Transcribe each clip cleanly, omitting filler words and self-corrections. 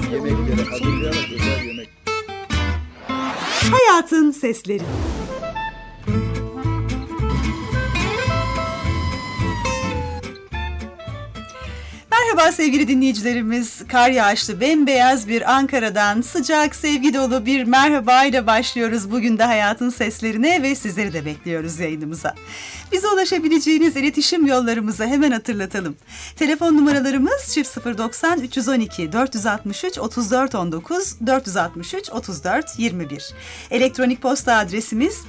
Yemekleri hazırlayarak özel yemek. Hayatın Sesleri. Merhaba sevgili dinleyicilerimiz. Kar yağışlı bembeyaz bir Ankara'dan sıcak, sevgi dolu bir merhabayla başlıyoruz bugün de Hayatın Seslerine ve sizleri de bekliyoruz yayınımıza. Bize ulaşabileceğiniz iletişim yollarımızı hemen hatırlatalım. Telefon numaralarımız 090 312 463 34 19 463 34 21. Elektronik posta adresimiz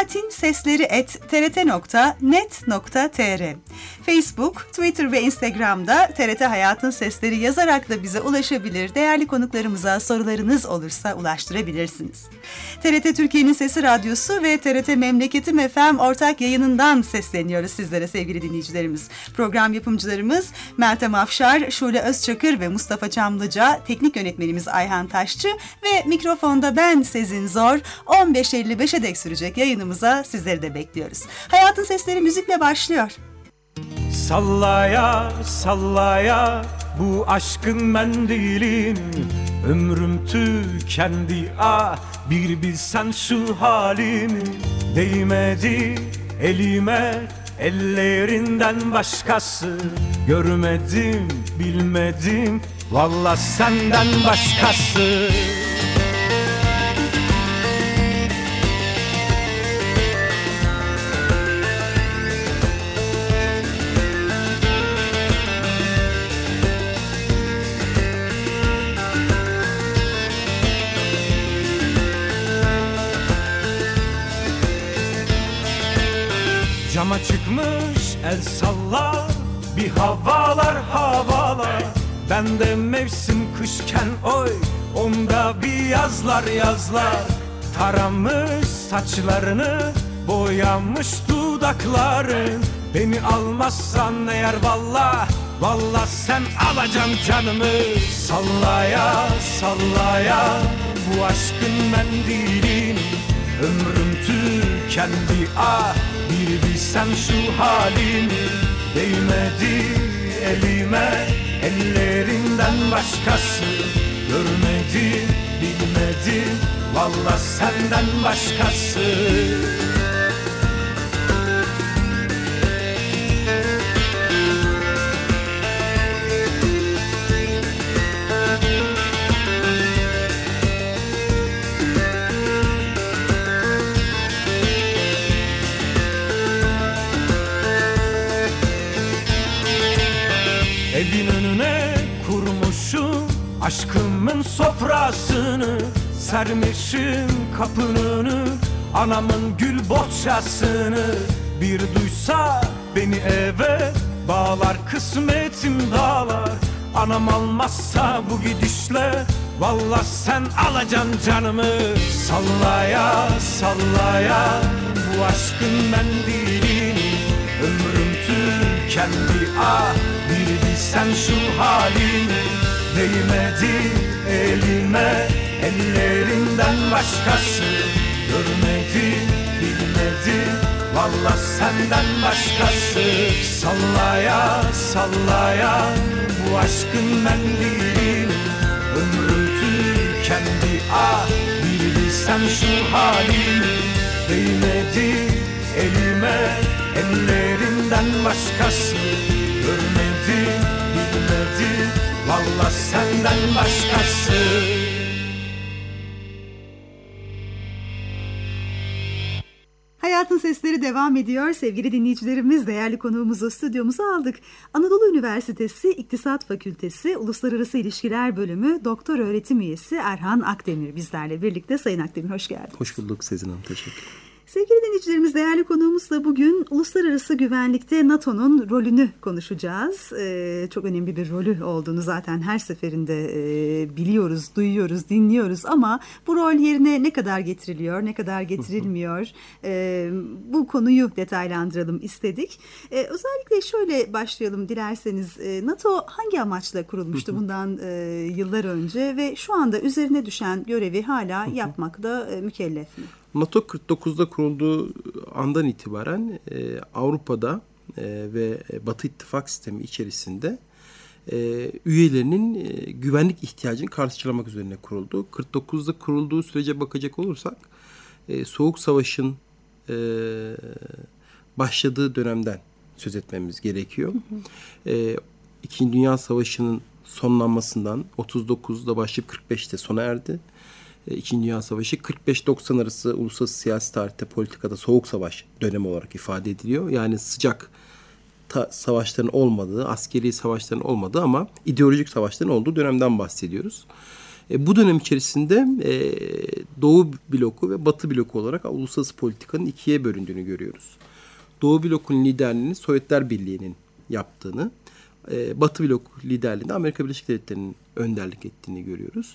hayatinsesleri@trt.net.tr. Facebook, Twitter ve Instagram'da TRT Hayatın Sesleri yazarak da bize ulaşabilir. Değerli konuklarımıza sorularınız olursa ulaştırabilirsiniz. TRT Türkiye'nin Sesi Radyosu ve TRT Memleketim FM ortak yayınından sesleniyoruz sizlere sevgili dinleyicilerimiz. Program yapımcılarımız Meltem Afşar, Şule Özçakır ve Mustafa Çamlıca, teknik yönetmenimiz Ayhan Taşçı ve mikrofonda ben Sezin Zor. 15.55'e dek sürecek yayınımıza sizleri de bekliyoruz. Hayatın Sesleri müzikle başlıyor. Sallaya sallaya bu aşkın mendilin, ömrüm tükendi bir bilsen şu halimi. Değmedi elime ellerinden başkası, görmedim bilmedim vallahi senden başkası. Cama çıkmış el salla bir havalar havalar. Bende mevsim kışken oy, onda bir yazlar yazlar. Taramış saçlarını, boyamış dudakların. Beni almazsan eğer valla, valla sen alacaksın canımı. Sallaya sallaya bu aşkın mendilin, ömrüm tükendi bir bilsen şu halimi. Değmedi elime ellerinden başkası, görmedim bilmedim vallahi senden başkası. Evin önüne kurmuşum aşkımın sofrasını, sermişim kapının anamın gül bohçasını. Bir duysa beni eve bağlar, kısmetim dağlar. Anam almazsa bu gidişle vallahi sen alacaksın canımı. Sallaya sallaya bu aşkın mendilini, ömrüm tükendi bir bilsen şu halini. Değmedi elime ellerinden başkası, görmedim bilmedim vallahi senden başkası. Sallaya sallaya bu aşkın mendilini, ömrüm tükendi bir bilsen şu halini. Değmedi elime ellerinden başkası, görmedim bilmedim vallahi senden başkası. Hayatın Sesleri devam ediyor. Sevgili dinleyicilerimiz, değerli konuğumuzu stüdyomuza aldık. Anadolu Üniversitesi İktisat Fakültesi Uluslararası İlişkiler Bölümü Doktor Öğretim Üyesi Erhan Akdemir bizlerle birlikte. Sayın Akdemir hoş geldiniz. Hoş bulduk Sezin Hanım, teşekkür. Sevgili dinleyicilerimiz, değerli konuğumuzla bugün uluslararası güvenlikte NATO'nun rolünü konuşacağız. Çok önemli bir rolü olduğunu zaten her seferinde biliyoruz, duyuyoruz, dinliyoruz ama bu rol yerine ne kadar getiriliyor, ne kadar getirilmiyor, bu konuyu detaylandıralım istedik. Özellikle şöyle başlayalım dilerseniz. NATO hangi amaçla kurulmuştu bundan yıllar önce ve şu anda üzerine düşen görevi hala yapmakta mükellef mi? NATO 49'da kurulduğu andan itibaren Avrupa'da ve Batı İttifak sistemi içerisinde üyelerinin güvenlik ihtiyacını karşılamak üzerine kuruldu. 49'da kurulduğu sürece bakacak olursak Soğuk Savaş'ın başladığı dönemden söz etmemiz gerekiyor. İkinci Dünya Savaşı'nın sonlanmasından 39'da başlayıp 45'te sona erdi. İkinci Dünya Savaşı 45-90 arası uluslararası siyasi tarihte, politikada Soğuk Savaş dönemi olarak ifade ediliyor. Yani sıcak savaşların olmadığı, askeri savaşların olmadığı ama ideolojik savaşların olduğu dönemden bahsediyoruz. Bu dönem içerisinde Doğu bloku ve Batı bloku olarak uluslararası politikanın ikiye bölündüğünü görüyoruz. Doğu blokunun liderliğini Sovyetler Birliği'nin yaptığını, Batı blok liderliğinde Amerika Birleşik Devletleri'nin önderlik ettiğini görüyoruz.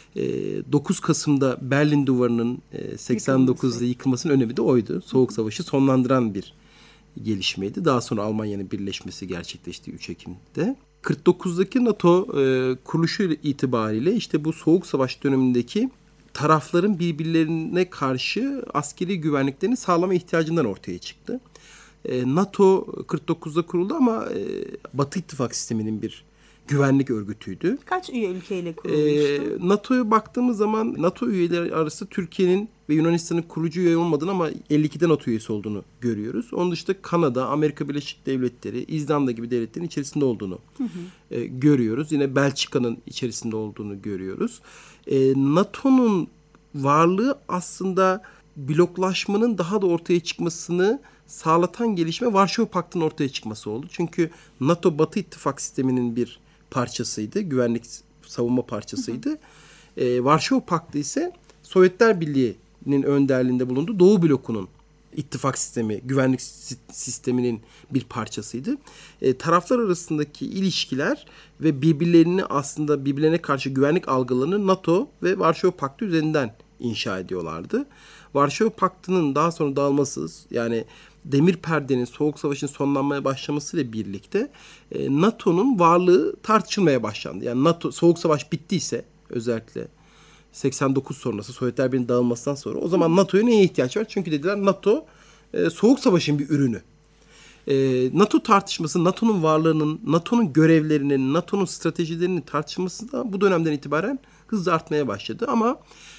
9 Kasım'da Berlin Duvarı'nın 89'da yıkılmasının önemi de oydu. Soğuk Savaşı sonlandıran bir gelişmeydi. Daha sonra Almanya'nın birleşmesi gerçekleşti 3 Ekim'de. 49'daki NATO kuruluşu itibariyle işte bu Soğuk Savaş dönemindeki tarafların birbirlerine karşı askeri güvenliklerini sağlama ihtiyacından ortaya çıktı. NATO 49'da kuruldu ama Batı İttifak sisteminin bir güvenlik örgütüydü. Kaç üye ülkeyle kurulmuştu? NATO'ya baktığımız zaman NATO üyeleri arasında Türkiye'nin ve Yunanistan'ın kurucu üye olmadığını ama 52'de NATO üyesi olduğunu görüyoruz. Onun dışında Kanada, Amerika Birleşik Devletleri, İzlanda gibi devletlerin içerisinde olduğunu görüyoruz. Yine Belçika'nın içerisinde olduğunu görüyoruz. NATO'nun varlığı aslında bloklaşmanın daha da ortaya çıkmasını sağlatan gelişme Varşova Paktı'nın ortaya çıkması oldu. Çünkü NATO Batı İttifak sisteminin bir parçasıydı. Güvenlik savunma parçasıydı. Varşova Paktı ise Sovyetler Birliği'nin önderliğinde bulunduğu Doğu blokunun ittifak sistemi, güvenlik sisteminin bir parçasıydı. Taraflar arasındaki ilişkiler ve birbirlerine karşı güvenlik algılarını NATO ve Varşova Paktı üzerinden inşa ediyorlardı. Varşova Paktı'nın daha sonra dağılması, yani Demir Perde'nin, Soğuk Savaş'ın sonlanmaya başlamasıyla birlikte NATO'nun varlığı tartışılmaya başlandı. Yani NATO, Soğuk Savaş bittiyse, özellikle 89 sonrası, Sovyetler Birliği'nin dağılmasından sonra, o zaman NATO'ya neye ihtiyaç var? Çünkü dediler NATO Soğuk Savaş'ın bir ürünü. NATO tartışması, NATO'nun varlığının, NATO'nun görevlerinin, NATO'nun stratejilerinin tartışması da bu dönemden itibaren hızla artmaya başladı. Ama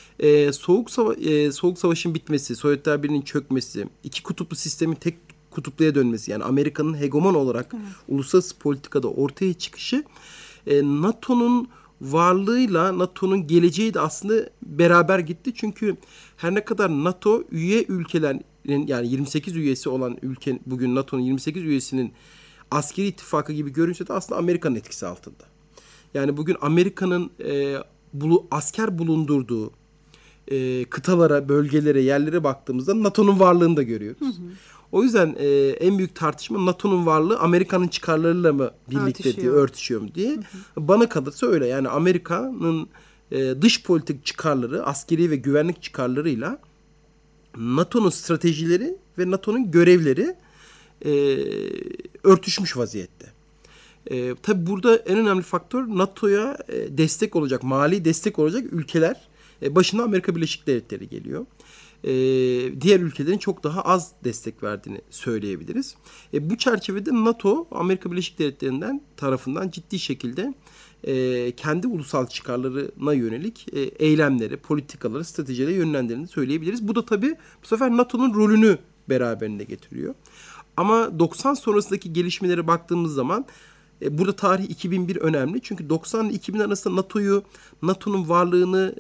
Soğuk Savaş'ın bitmesi, Sovyetler Birliği'nin çökmesi, iki kutuplu sistemin tek kutupluya dönmesi, yani Amerika'nın hegemon olarak uluslararası politikada ortaya çıkışı, NATO'nun varlığıyla NATO'nun geleceği de aslında beraber gitti. Çünkü her ne kadar NATO üye ülkelerin, yani 28 üyesi olan ülke, bugün NATO'nun 28 üyesinin askeri ittifakı gibi görünse de aslında Amerika'nın etkisi altında. Yani bugün Amerika'nın asker bulundurduğu kıtalara, bölgelere, yerlere baktığımızda NATO'nun varlığını da görüyoruz. O yüzden en büyük tartışma NATO'nun varlığı Amerika'nın çıkarlarıyla mı birlikte diye, örtüşüyor mu diye. Bana kalırsa öyle. Yani Amerika'nın dış politik çıkarları, askeri ve güvenlik çıkarlarıyla NATO'nun stratejileri ve NATO'nun görevleri örtüşmüş vaziyette. Tabii burada en önemli faktör NATO'ya destek olacak, mali destek olacak ülkeler. Başına Amerika Birleşik Devletleri geliyor. Diğer ülkelerin çok daha az destek verdiğini söyleyebiliriz. Bu çerçevede NATO, Amerika Birleşik Devletleri'nden tarafından ciddi şekilde kendi ulusal çıkarlarına yönelik eylemleri, politikaları, stratejileri yönlendirdiğini söyleyebiliriz. Bu da tabii bu sefer NATO'nun rolünü beraberinde getiriyor. Ama 90 sonrasındaki gelişmelere baktığımız zaman burada tarih 2001 önemli. Çünkü 90 ile 2000 arasında NATO'nun varlığını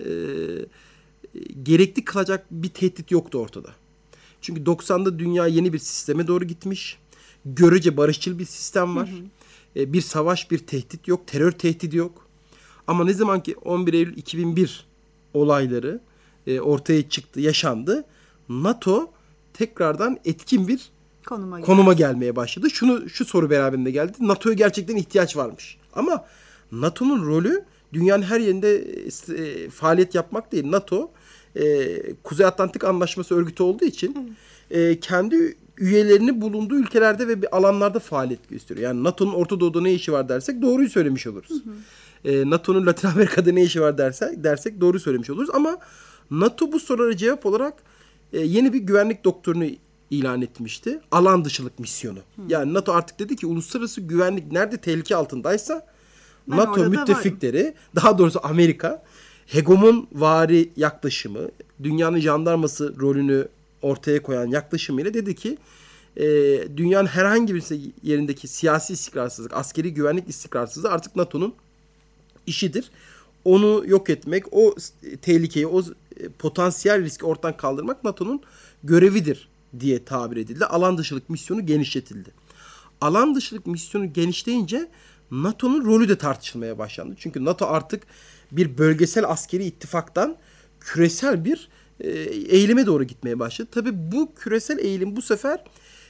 gerekli kılacak bir tehdit yoktu ortada. Çünkü 90'da dünya yeni bir sisteme doğru gitmiş. Görece barışçıl bir sistem var. Bir savaş, bir tehdit yok. Terör tehdidi yok. Ama ne zaman ki 11 Eylül 2001 olayları ortaya çıktı, yaşandı, NATO tekrardan etkin bir konuma gelmeye başladı. Şu soru beraberinde geldi. NATO'ya gerçekten ihtiyaç varmış. Ama NATO'nun rolü dünyanın her yerinde faaliyet yapmak değil. NATO Kuzey Atlantik Anlaşması örgütü olduğu için kendi üyelerini bulunduğu ülkelerde ve bir alanlarda faaliyet gösteriyor. Yani NATO'nun Orta Doğu'da ne işi var dersek doğruyu söylemiş oluruz. NATO'nun Latin Amerika'da ne işi var dersek doğru söylemiş oluruz. Ama NATO bu sorulara cevap olarak yeni bir güvenlik doktrini ilan etmişti. Alan dışılık misyonu. Yani NATO artık dedi ki uluslararası güvenlik nerede tehlike altındaysa NATO müttefikleri, daha doğrusu Amerika, hegemonvari yaklaşımı, dünyanın jandarması rolünü ortaya koyan yaklaşımıyla dedi ki dünyanın herhangi bir yerindeki siyasi istikrarsızlık, askeri güvenlik istikrarsızlığı artık NATO'nun işidir. Onu yok etmek, o tehlikeyi, o potansiyel riski ortadan kaldırmak NATO'nun görevidir diye tabir edildi. Alan dışılık misyonu genişletildi. Alan dışılık misyonu genişleyince NATO'nun rolü de tartışılmaya başlandı. Çünkü NATO artık bir bölgesel askeri ittifaktan küresel bir eğilime doğru gitmeye başladı. Tabii bu küresel eğilim bu sefer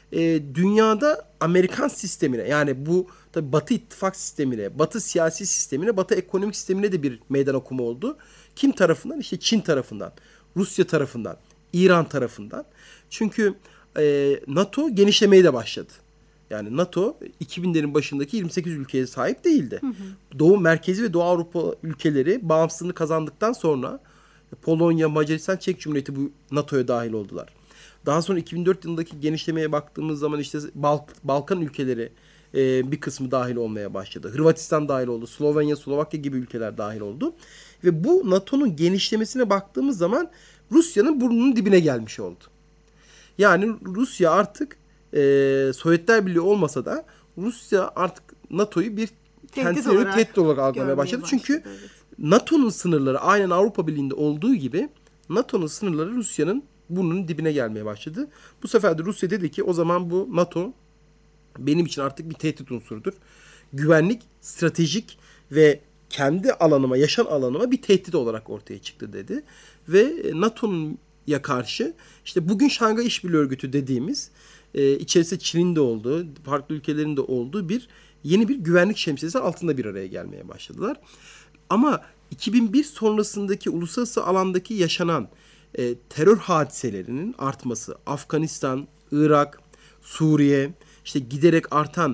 dünyada Amerikan sistemine, yani bu tabii Batı ittifak sistemine, Batı siyasi sistemine, Batı ekonomik sistemine de bir meydan okuma oldu. Kim tarafından? İşte Çin tarafından, Rusya tarafından, İran tarafından. Çünkü NATO genişlemeye de başladı. Yani NATO 2000'lerin başındaki 28 ülkeye sahip değildi. Doğu, Merkezi ve Doğu Avrupa ülkeleri bağımsızlığını kazandıktan sonra Polonya, Macaristan, Çek Cumhuriyeti bu NATO'ya dahil oldular. Daha sonra 2004 yılındaki genişlemeye baktığımız zaman işte Balkan ülkeleri bir kısmı dahil olmaya başladı. Hırvatistan dahil oldu. Slovenya, Slovakya gibi ülkeler dahil oldu. Ve bu NATO'nun genişlemesine baktığımız zaman Rusya'nın burnunun dibine gelmiş oldu. Yani Rusya artık Sovyetler Birliği olmasa da Rusya artık NATO'yu bir kendisine tehdit olarak algılamaya başladı. Çünkü evet, NATO'nun sınırları aynen Avrupa Birliği'nde olduğu gibi NATO'nun sınırları Rusya'nın burnunun dibine gelmeye başladı. Bu sefer de Rusya dedi ki o zaman bu NATO benim için artık bir tehdit unsurudur. Güvenlik, stratejik ve kendi alanıma, yaşam alanıma bir tehdit olarak ortaya çıktı dedi. Ve NATO'ya karşı işte bugün Şangay İşbirliği Örgütü dediğimiz içerisinde Çin'in de olduğu, farklı ülkelerin de olduğu yeni bir güvenlik şemsiyesi altında bir araya gelmeye başladılar. Ama 2001 sonrasındaki uluslararası alandaki yaşanan terör hadiselerinin artması, Afganistan, Irak, Suriye, işte giderek artan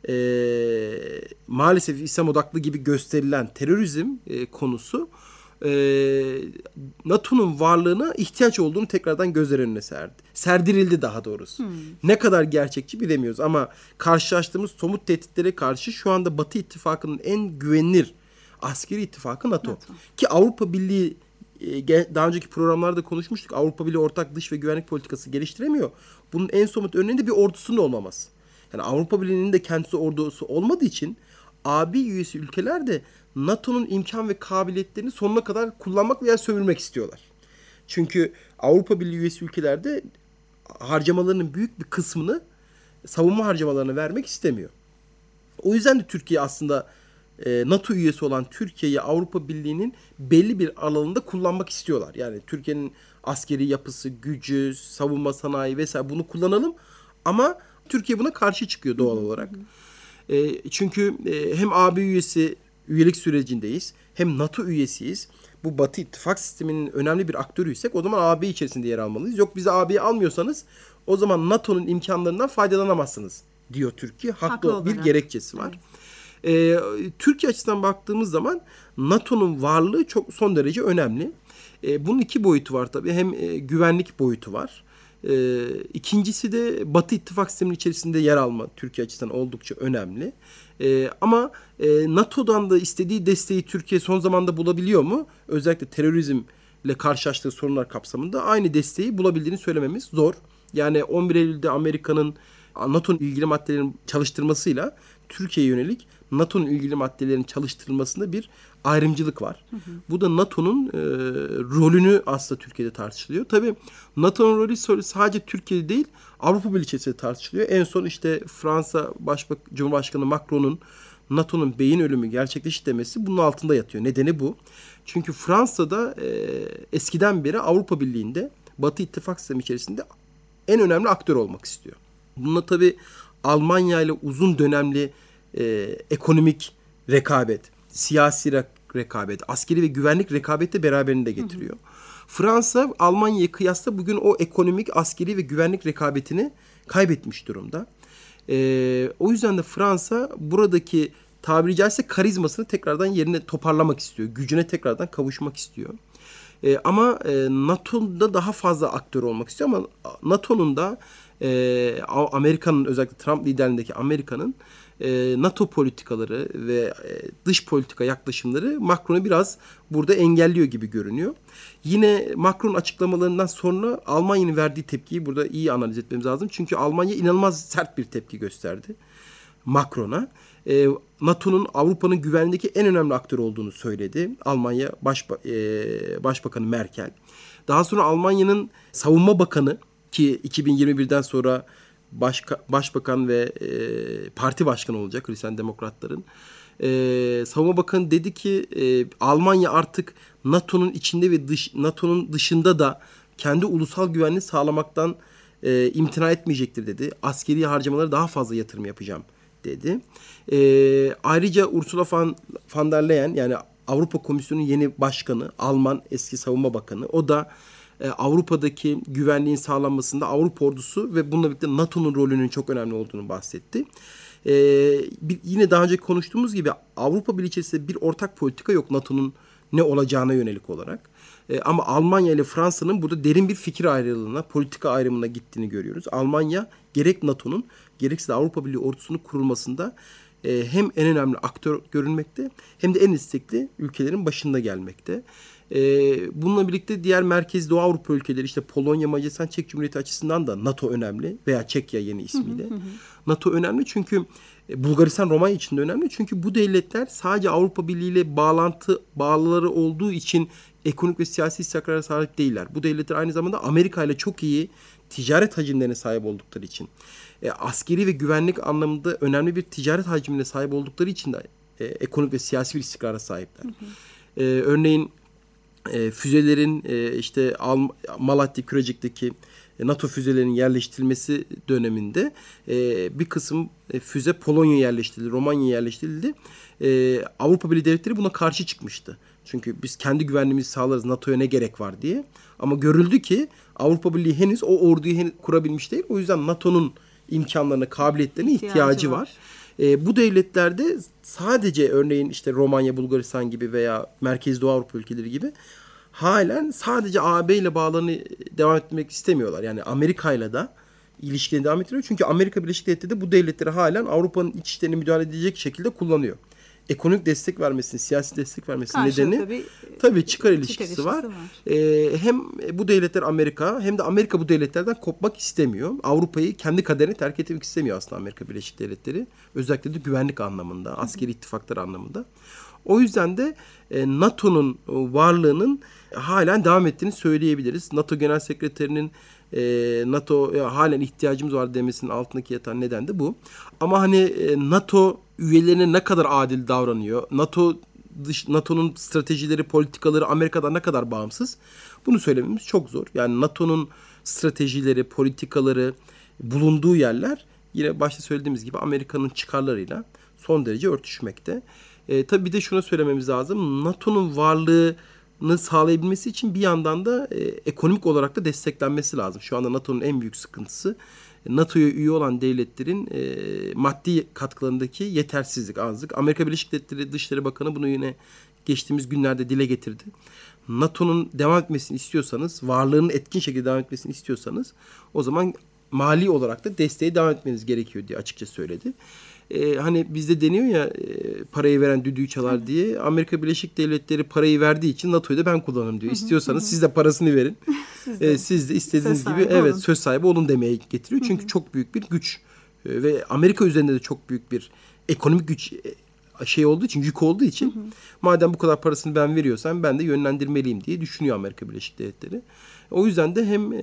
maalesef İslam odaklı gibi gösterilen terörizm konusu NATO'nun varlığına ihtiyaç olduğunu tekrardan gözler önüne serdirildi daha doğrusu. Ne kadar gerçekçi bilemiyoruz ama karşılaştığımız somut tehditlere karşı şu anda Batı ittifakının en güvenilir askeri ittifakı NATO. Ki Avrupa Birliği, daha önceki programlarda konuşmuştuk, Avrupa Birliği ortak dış ve güvenlik politikası geliştiremiyor. Bunun en somut örneği de bir ordusunun olmaması. Yani Avrupa Birliği'nin de kendisi ordusu olmadığı için AB üyesi ülkeler de NATO'nun imkan ve kabiliyetlerini sonuna kadar kullanmak veya sömürmek istiyorlar. Çünkü Avrupa Birliği üyesi ülkelerde harcamalarının büyük bir kısmını savunma harcamalarına vermek istemiyor. O yüzden de Türkiye aslında NATO üyesi olan Türkiye'yi Avrupa Birliği'nin belli bir alanında kullanmak istiyorlar. Yani Türkiye'nin askeri yapısı, gücü, savunma sanayi vesaire bunu kullanalım ama Türkiye buna karşı çıkıyor doğal olarak. Çünkü hem AB üyelik sürecindeyiz, hem NATO üyesiyiz. Bu Batı ittifak sisteminin önemli bir aktörüysek o zaman AB içerisinde yer almalıyız. Yok bizi AB'ye almıyorsanız o zaman NATO'nun imkanlarından faydalanamazsınız diyor Türkiye. Haklı bir gerekçesi var. Evet. Türkiye açısından baktığımız zaman NATO'nun varlığı çok son derece önemli. Bunun iki boyutu var tabii. Hem güvenlik boyutu var. İkincisi de Batı ittifak sisteminin içerisinde yer alma Türkiye açısından oldukça önemli. Ama NATO'dan da istediği desteği Türkiye son zamanda bulabiliyor mu? Özellikle terörizmle karşılaştığı sorunlar kapsamında aynı desteği bulabildiğini söylememiz zor. Yani 11 Eylül'de Amerika'nın NATO'nun ilgili maddelerin çalıştırmasıyla Türkiye'ye yönelik NATO'nun ilgili maddelerin çalıştırılmasında bir ayrımcılık var. Bu da NATO'nun rolünü aslında Türkiye'de tartışılıyor. Tabii NATO'nun rolü sadece Türkiye'de değil, Avrupa Birliği içerisinde tartışılıyor. En son işte Fransa Cumhurbaşkanı Macron'un NATO'nun beyin ölümü gerçekleşti demesi bunun altında yatıyor. Nedeni bu. Çünkü Fransa'da eskiden beri Avrupa Birliği'nde Batı ittifak sistemi içerisinde en önemli aktör olmak istiyor. Bununla tabii Almanya ile uzun dönemli ekonomik rekabet, siyasi rekabet, askeri ve güvenlik rekabeti de beraberinde getiriyor. Fransa Almanya'ya kıyasla bugün o ekonomik, askeri ve güvenlik rekabetini kaybetmiş durumda. O yüzden de Fransa buradaki tabiri caizse karizmasını tekrardan yerine toparlamak istiyor. Gücüne tekrardan kavuşmak istiyor. Ama NATO'da daha fazla aktör olmak istiyor ama NATO'nun da Amerika'nın, özellikle Trump liderliğindeki Amerika'nın NATO politikaları ve dış politika yaklaşımları Macron'u biraz burada engelliyor gibi görünüyor. Yine Macron açıklamalarından sonra Almanya'nın verdiği tepkiyi burada iyi analiz etmemiz lazım. Çünkü Almanya inanılmaz sert bir tepki gösterdi Macron'a. NATO'nun Avrupa'nın güvenliğindeki en önemli aktör olduğunu söyledi Almanya Başbakanı Merkel. Daha sonra Almanya'nın Savunma Bakanı, ki 2021'den sonra Başbakan ve parti başkanı olacak Hristiyan Demokratların. Savunma Bakanı dedi ki Almanya artık NATO'nun içinde ve NATO'nun dışında da kendi ulusal güvenliğini sağlamaktan imtina etmeyecektir dedi. Askeri harcamalara daha fazla yatırım yapacağım dedi. Ayrıca Ursula von der Leyen, yani Avrupa Komisyonu'nun yeni başkanı, Alman eski savunma bakanı, o da Avrupa'daki güvenliğin sağlanmasında Avrupa ordusu ve bununla birlikte NATO'nun rolünün çok önemli olduğunu bahsetti. Yine daha önce konuştuğumuz gibi Avrupa Birliği içerisinde bir ortak politika yok NATO'nun ne olacağına yönelik olarak. Ama Almanya ile Fransa'nın burada derin bir fikir ayrılığına, politika ayrımına gittiğini görüyoruz. Almanya gerek NATO'nun gerekse de Avrupa Birliği ordusunun kurulmasında hem en önemli aktör görünmekte hem de en istekli ülkelerin başında gelmekte. Bununla birlikte diğer Merkez Doğu Avrupa ülkeleri, işte Polonya, Macaristan, Çek Cumhuriyeti açısından da NATO önemli, veya Çekya yeni ismiyle. NATO önemli çünkü Bulgaristan, Romanya için de önemli. Çünkü bu devletler sadece Avrupa Birliği ile bağları olduğu için ekonomik ve siyasi istikrara sahip değiller. Bu devletler aynı zamanda Amerika ile çok iyi ticaret hacimlerine sahip oldukları için, askeri ve güvenlik anlamında önemli bir ticaret hacmine sahip oldukları için de ekonomik ve siyasi bir istikrara sahipler. Örneğin füzelerin işte Malatya Kürecik'teki NATO füzelerinin yerleştirilmesi döneminde bir kısım füze Polonya'ya yerleştirildi, Romanya'ya yerleştirildi. Avrupa Birliği devletleri buna karşı çıkmıştı. Çünkü biz kendi güvenliğimizi sağlarız, NATO'ya ne gerek var diye. Ama görüldü ki Avrupa Birliği henüz o orduyu kurabilmiş değil. O yüzden NATO'nun imkanlarına, kabiliyetlerine ihtiyacı var. Bu devletlerde sadece örneğin işte Romanya, Bulgaristan gibi veya Merkez Doğu Avrupa ülkeleri gibi halen sadece AB ile bağlarını devam etmek istemiyorlar. Yani Amerika ile de ilişkilerini devam ettiriyor. Çünkü Amerika Birleşik Devletleri de bu devletleri halen Avrupa'nın iç işlerine müdahale edecek şekilde kullanıyor. Ekonomik destek vermesinin, siyasi destek vermesinin nedeni tabii çıkar ilişkisi var. Hem bu devletler Amerika, hem de Amerika bu devletlerden kopmak istemiyor. Avrupa'yı kendi kaderine terk etmek istemiyor aslında Amerika Birleşik Devletleri. Özellikle de güvenlik anlamında, askeri ittifaklar anlamında. O yüzden de NATO'nun varlığının halen devam ettiğini söyleyebiliriz. NATO Genel Sekreterinin NATO'ya halen ihtiyacımız var demesinin altındaki yatan neden de bu. Ama hani NATO üyelerine ne kadar adil davranıyor, NATO'nun stratejileri, politikaları Amerika'dan ne kadar bağımsız, bunu söylememiz çok zor. Yani NATO'nun stratejileri, politikaları, bulunduğu yerler yine başta söylediğimiz gibi Amerika'nın çıkarlarıyla son derece örtüşmekte. Tabii bir de şunu söylememiz lazım. NATO'nun varlığını sağlayabilmesi için bir yandan da ekonomik olarak da desteklenmesi lazım. Şu anda NATO'nun en büyük sıkıntısı NATO'ya üye olan devletlerin maddi katkılarındaki yetersizlik, azlık. Amerika Birleşik Devletleri Dışişleri Bakanı bunu yine geçtiğimiz günlerde dile getirdi. NATO'nun devam etmesini istiyorsanız, varlığının etkin şekilde devam etmesini istiyorsanız o zaman mali olarak da desteğe devam etmeniz gerekiyor diye açıkça söyledi. Hani bizde deniyor ya parayı veren düdüğü çalar diye. Amerika Birleşik Devletleri parayı verdiği için NATO'yu da ben kullanırım diyor. İstiyorsanız siz de parasını verin. Siz de istediğiniz gibi söz sahibi olun demeye getiriyor. Çünkü çok büyük bir güç ve Amerika üzerinde de çok büyük bir ekonomik güç olduğu için, yük olduğu için madem bu kadar parasını ben veriyorsam ben de yönlendirmeliyim diye düşünüyor Amerika Birleşik Devletleri. O yüzden de hem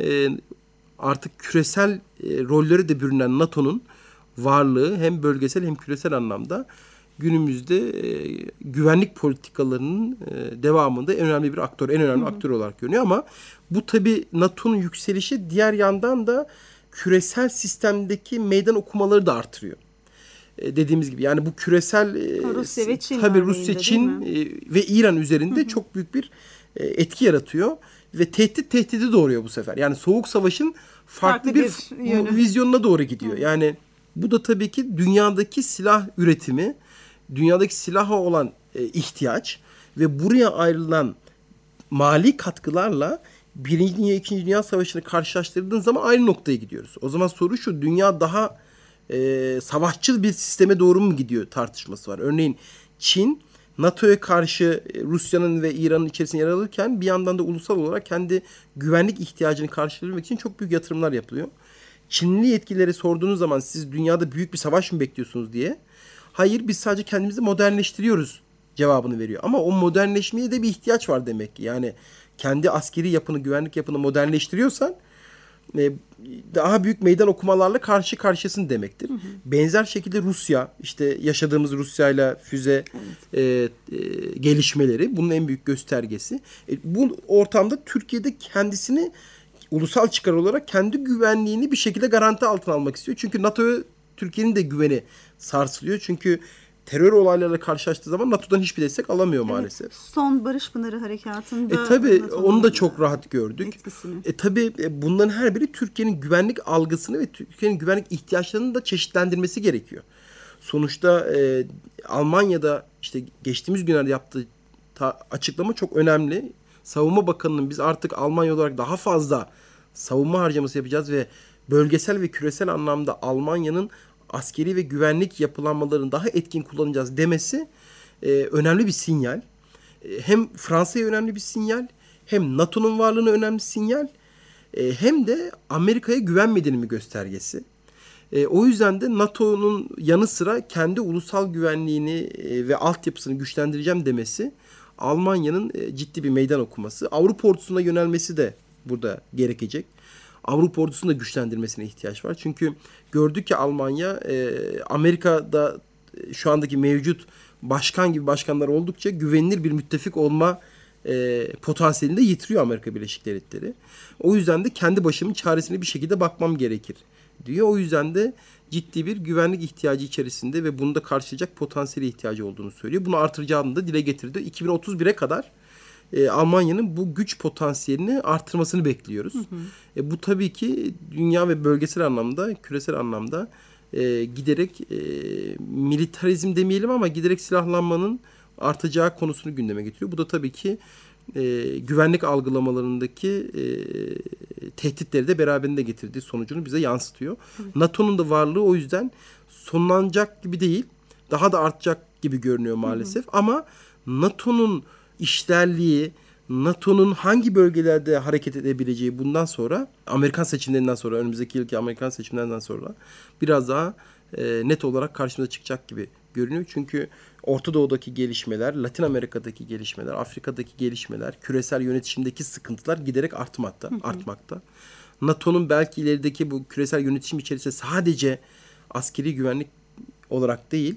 artık küresel rolleri de bürünen NATO'nun varlığı hem bölgesel hem küresel anlamda günümüzde güvenlik politikalarının devamında en önemli bir aktör, en önemli aktör olarak görünüyor. Ama bu tabii NATO'nun yükselişi diğer yandan da küresel sistemdeki meydan okumaları da artırıyor. Dediğimiz gibi yani bu küresel Rusya ve Çin, tabii Rusya, Çin ve İran üzerinde çok büyük bir etki yaratıyor ve tehdidi doğuruyor bu sefer. Yani Soğuk Savaş'ın farklı bir vizyonuna doğru gidiyor. Yani bu da tabii ki dünyadaki silah üretimi, dünyadaki silaha olan ihtiyaç ve buraya ayrılan mali katkılarla Birinci Dünya, İkinci Dünya Savaşı'nı karşılaştırdığın zaman aynı noktaya gidiyoruz. O zaman soru şu, dünya daha savaşçıl bir sisteme doğru mu gidiyor tartışması var. Örneğin Çin, NATO'ya karşı Rusya'nın ve İran'ın içerisinde yer alırken bir yandan da ulusal olarak kendi güvenlik ihtiyacını karşılamak için çok büyük yatırımlar yapılıyor. Çinli yetkililere sorduğunuz zaman siz dünyada büyük bir savaş mı bekliyorsunuz diye, hayır biz sadece kendimizi modernleştiriyoruz cevabını veriyor. Ama o modernleşmeye de bir ihtiyaç var demek ki. Yani kendi askeri yapını, güvenlik yapını modernleştiriyorsan daha büyük meydan okumalarla karşı karşıyasın demektir. Hı hı. Benzer şekilde Rusya, işte yaşadığımız Rusya'yla füze gelişmeleri bunun en büyük göstergesi. Bu ortamda Türkiye'de kendisini ulusal çıkar olarak kendi güvenliğini bir şekilde garanti altına almak istiyor. Çünkü NATO'ya Türkiye'nin de güveni sarsılıyor. Çünkü terör olaylarıyla karşılaştığı zaman NATO'dan hiçbir destek alamıyor maalesef. Son Barış Pınarı Harekatı'nda tabii onu da çok rahat gördük. Etkisini. Tabii bunların her biri Türkiye'nin güvenlik algısını ve Türkiye'nin güvenlik ihtiyaçlarını da çeşitlendirmesi gerekiyor. Sonuçta Almanya'da işte geçtiğimiz günlerde yaptığı açıklama çok önemli. Savunma Bakanı'nın biz artık Almanya olarak daha fazla savunma harcaması yapacağız ve bölgesel ve küresel anlamda Almanya'nın askeri ve güvenlik yapılanmalarını daha etkin kullanacağız demesi önemli bir sinyal. Hem Fransa'ya önemli bir sinyal, hem NATO'nun varlığına önemli bir sinyal, hem de Amerika'ya güvenmediğinin bir göstergesi. O yüzden de NATO'nun yanı sıra kendi ulusal güvenliğini ve altyapısını güçlendireceğim demesi Almanya'nın ciddi bir meydan okuması. Avrupa ordusuna yönelmesi de burada gerekecek. Avrupa ordusunu da güçlendirmesine ihtiyaç var. Çünkü gördük ki Almanya Amerika'da şu andaki mevcut başkan gibi başkanlar oldukça güvenilir bir müttefik olma potansiyelini de yitiriyor Amerika Birleşik Devletleri. O yüzden de kendi başımın çaresine bir şekilde bakmam gerekir diyor. O yüzden de ciddi bir güvenlik ihtiyacı içerisinde ve bunu da karşılayacak potansiyeli ihtiyacı olduğunu söylüyor. Bunu artıracağını da dile getirdi. 2031'e kadar Almanya'nın bu güç potansiyelini artırmasını bekliyoruz. Hı hı. Bu tabii ki dünya ve bölgesel anlamda, küresel anlamda giderek militarizm demeyelim ama giderek silahlanmanın artacağı konusunu gündeme getiriyor. Bu da tabii ki güvenlik algılamalarındaki tehditleri de beraberinde getirdiği sonucunu bize yansıtıyor. Evet. NATO'nun da varlığı o yüzden sonlanacak gibi değil, daha da artacak gibi görünüyor maalesef. Hı hı. Ama NATO'nun işlerliği, NATO'nun hangi bölgelerde hareket edebileceği bundan sonra, Amerikan seçimlerinden sonra, önümüzdeki yılki Amerikan seçimlerinden sonra biraz daha net olarak karşımıza çıkacak gibi görünüyor. Çünkü Orta Doğu'daki gelişmeler, Latin Amerika'daki gelişmeler, Afrika'daki gelişmeler, küresel yönetişimdeki sıkıntılar giderek artmakta. NATO'nun belki ilerideki bu küresel yönetişim içerisinde sadece askeri güvenlik olarak değil,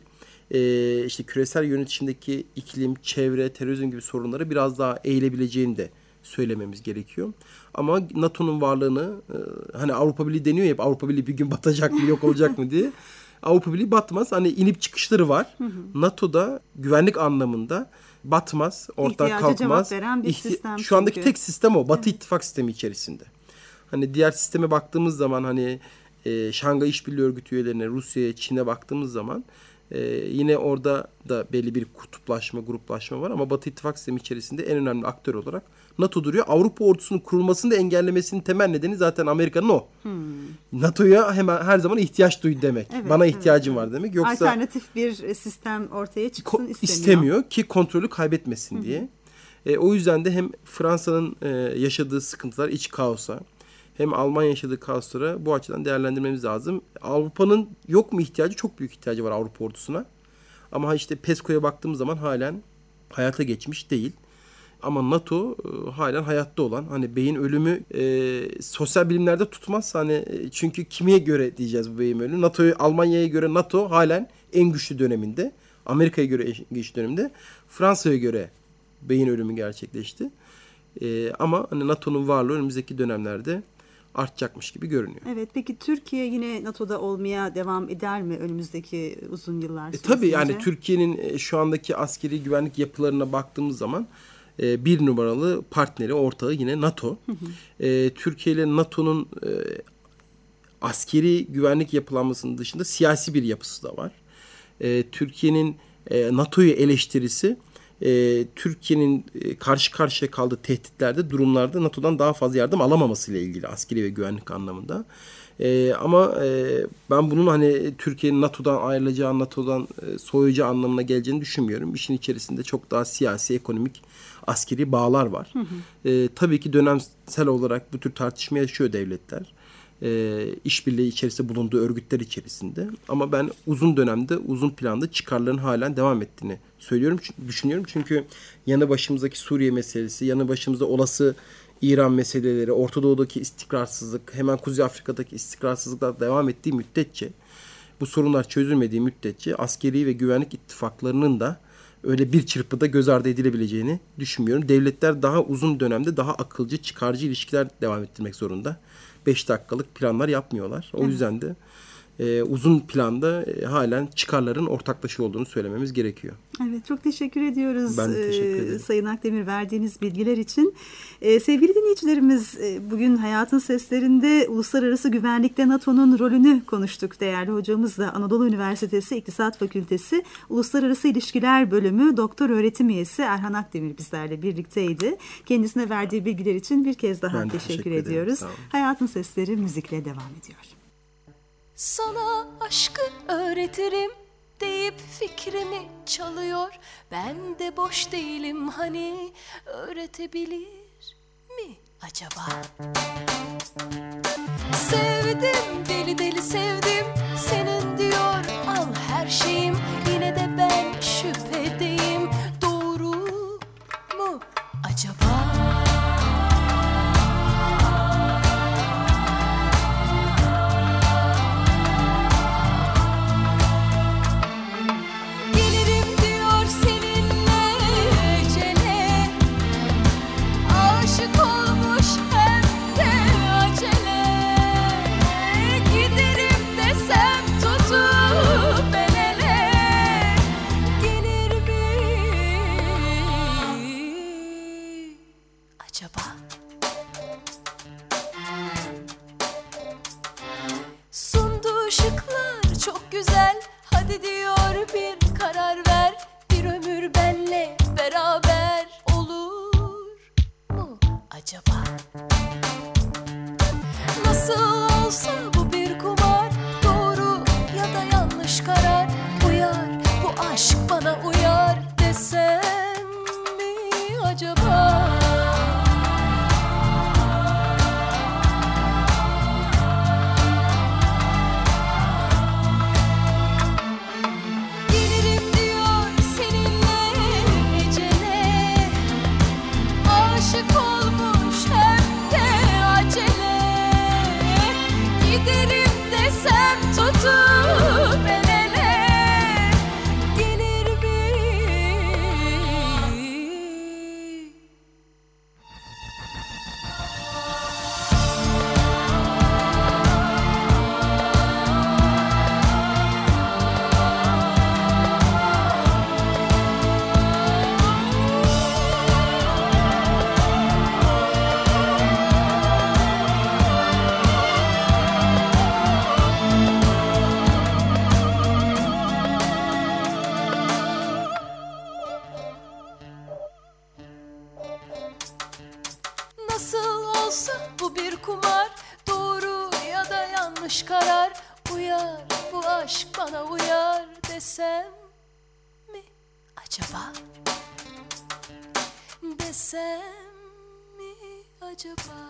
işte küresel yönetişimdeki iklim, çevre, terörizm gibi sorunları biraz daha eğilebileceğini de söylememiz gerekiyor. Ama NATO'nun varlığını, hani Avrupa Birliği deniyor ya hep, Avrupa Birliği bir gün batacak mı, yok olacak mı diye. Avrupa Birliği batmaz. Hani inip çıkışları var. Hı hı. NATO'da güvenlik anlamında batmaz, ortadan kalkmaz. Cevap veren bir sistem. Şu andaki tek sistem o. Batı İttifak sistemi içerisinde. Hani diğer sisteme baktığımız zaman hani Şangay İşbirliği Örgütü üyelerine, Rusya'ya, Çin'e baktığımız zaman yine orada da belli bir kutuplaşma, gruplaşma var ama Batı İttifak sistemi içerisinde en önemli aktör olarak NATO duruyor. Avrupa ordusunun kurulmasını da engellemesinin temel nedeni zaten Amerika'nın o. NATO'ya hemen her zaman ihtiyaç duydu demek. Evet, bana ihtiyacım var demek. Yoksa alternatif bir sistem ortaya çıksın istemiyor ki kontrolü kaybetmesin diye. O yüzden de hem Fransa'nın yaşadığı sıkıntılar, iç kaosa, hem Almanya yaşadığı kaoslara bu açıdan değerlendirmemiz lazım. Avrupa'nın yok mu ihtiyacı? Çok büyük ihtiyacı var Avrupa ordusuna. Ama işte PESCO'ya baktığımız zaman halen hayata geçmiş değil. Ama NATO halen hayatta olan, hani beyin ölümü sosyal bilimlerde tutmaz. Hani çünkü kime göre diyeceğiz bu beyin ölümü? Almanya'ya göre NATO halen en güçlü döneminde. Amerika'ya göre en güçlü döneminde. Fransa'ya göre beyin ölümü gerçekleşti. Ama hani NATO'nun varlığı önümüzdeki dönemlerde artacakmış gibi görünüyor. Evet, peki Türkiye yine NATO'da olmaya devam eder mi önümüzdeki uzun yıllar süresince? Tabii yani Türkiye'nin şu andaki askeri güvenlik yapılarına baktığımız zaman bir numaralı partneri, ortağı yine NATO. Hı hı. Türkiye ile NATO'nun askeri güvenlik yapılanmasının dışında siyasi bir yapısı da var. Türkiye'nin NATO'yu eleştirisi Türkiye'nin karşı karşıya kaldığı tehditlerde, durumlarda NATO'dan daha fazla yardım alamamasıyla ilgili askeri ve güvenlik anlamında. Ama ben bunun hani Türkiye'nin NATO'dan ayrılacağı, NATO'dan soyucu anlamına geleceğini düşünmüyorum. İşin içerisinde çok daha siyasi, ekonomik, askeri bağlar var. Tabii ki dönemsel olarak bu tür tartışma yaşıyor devletler. İşbirliği içerisinde bulunduğu örgütler içerisinde. Ama ben uzun dönemde, uzun planda çıkarların halen devam ettiğini düşünüyorum. Çünkü yanı başımızdaki Suriye meselesi, yanı başımızda olası İran meseleleri, Orta Doğu'daki istikrarsızlık, hemen Kuzey Afrika'daki istikrarsızlıklar devam ettiği müddetçe, bu sorunlar çözülmediği müddetçe askeri ve güvenlik ittifaklarının da öyle bir çırpıda göz ardı edilebileceğini düşünmüyorum. Devletler daha uzun dönemde daha akılcı, çıkarcı ilişkiler devam ettirmek zorunda. 5 dakikalık planlar yapmıyorlar. O yüzden de uzun planda halen çıkarların ortaklaşa olduğunu söylememiz gerekiyor. Evet, çok teşekkür ediyoruz. Ben teşekkür ederim. Sayın Akdemir, verdiğiniz bilgiler için. Sevgili dinleyicilerimiz, bugün Hayatın Seslerinde uluslararası güvenlikte NATO'nun rolünü konuştuk. Değerli hocamızla Anadolu Üniversitesi İktisat Fakültesi Uluslararası İlişkiler Bölümü Doktor Öğretim Üyesi Erhan Akdemir bizlerle birlikteydi. Kendisine verdiği bilgiler için bir kez daha teşekkür ediyoruz. Hayatın Sesleri müzikle devam ediyor. Sana aşkı öğretirim deyip fikrimi çalıyor. Ben de boş değilim hani, öğretebilir mi acaba? Sevdim, deli deli sevdim, senin diyor al her şeyim. Yine de ben şüphedeyim, doğru mu acaba? Sundu ışıklar çok güzel, hadi diyor bir karar ver. Bir ömür benle beraber olur mu acaba? Nasıl olsa bu bir kumar, doğru ya da yanlış karar. Uyar, bu aşk bana uyar desem mi acaba? Nasıl olsa bu bir kumar, doğru ya da yanlış karar. Uyar, bu aşk bana uyar desem mi acaba? Desem mi acaba?